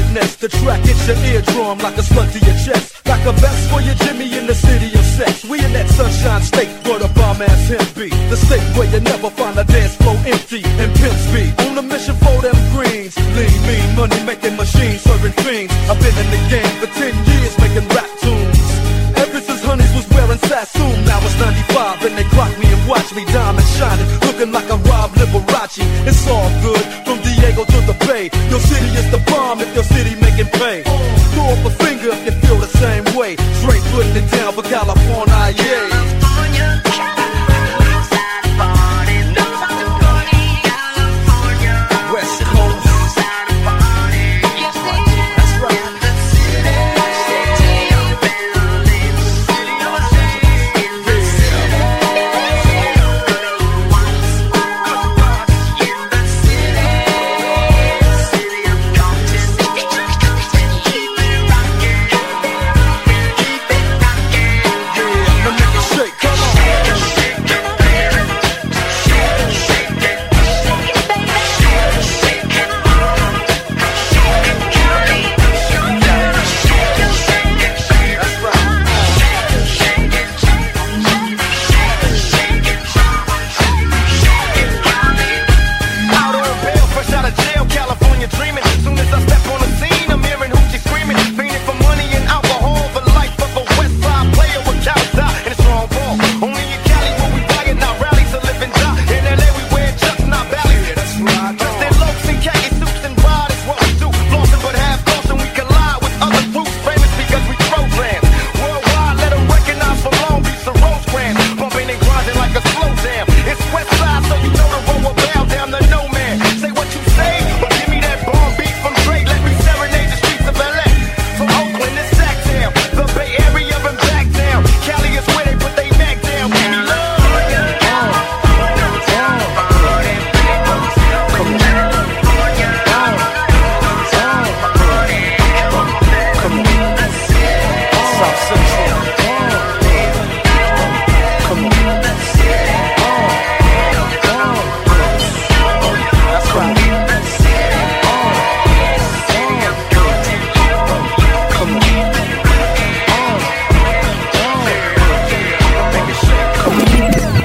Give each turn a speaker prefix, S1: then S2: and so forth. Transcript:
S1: wickedness. The track hits your eardrum like a slug to your chest. Like a vest for your Jimmy in the city of sex. We in that sunshine state where the bomb ass him be. The state where you never find a dance floor empty and pimp speed. On a mission for them greens. Lean, mean, money making machines, serving fiends. I've been in the game for 10 years making rap tunes. Ever since Honeys was wearing Sassoon, now it's 95 and they clock me and watch me diamond shining, looking like a Rob Liberace. It's all good from Diego to the Bay. Your city is the bomb if your city making pay. Throw up a finger if you feel the same way. Straight putting it down for